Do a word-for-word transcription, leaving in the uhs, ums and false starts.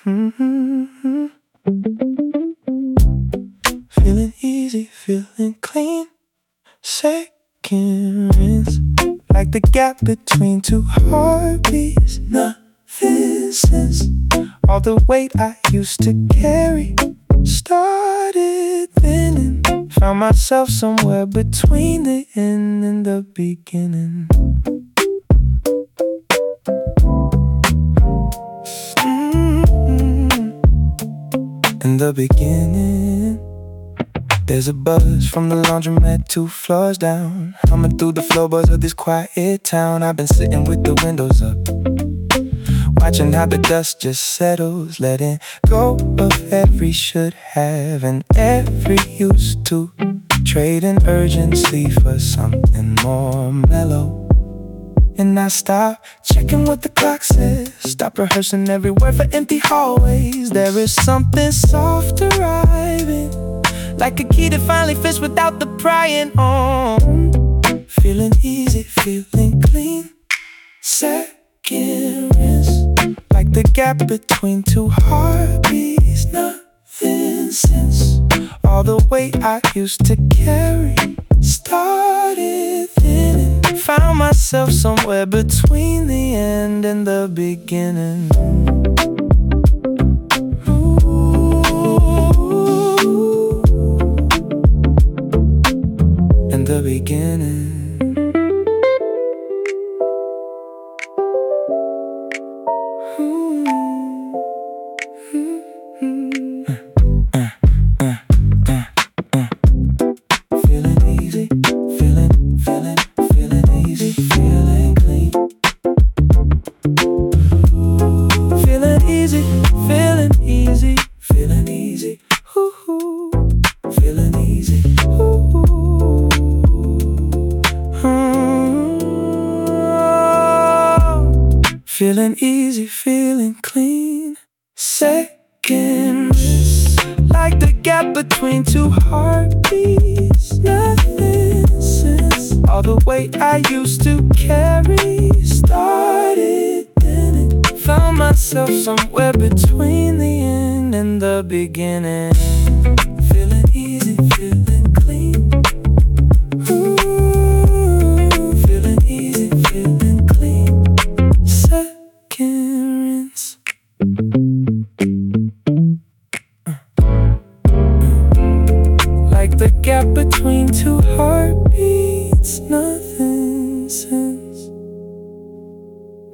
Mm-hmm. Feeling easy, feeling clean. Second rinse, like the gap between two heartbeats. Nothing since all the weight I used to carry started thinning. Found myself somewhere between the end and the beginning. Mm-hmm. In the beginning, there's a buzz from the laundromat two floors down, humming through the floorboards of this quiet town. I've been sitting with the windows up, watching how the dust just settles, letting go of every should have and every used to, trading urgency for something more mellow. And I stop checking what the clock says, stop rehearsing every word for empty hallways. There is something soft arriving, like a key that finally fits without the prying on. Feeling easy, feeling clean. Second rinse, like the gap between two heartbeats. Nothing since all the weight I used to carry started thinning. Found myself somewhere between the end and the beginning. In the beginning. Feeling easy, feeling, feeling, feeling easy, feeling clean. Feeling easy, feeling easy, feeling easy. Ooh, feeling easy. Ooh. Feeling easy, feeling clean. Second rinse, like the gap between two heartbeats. Nothing since all the weight I used to carry started thinning. Found myself somewhere between the end and the beginning.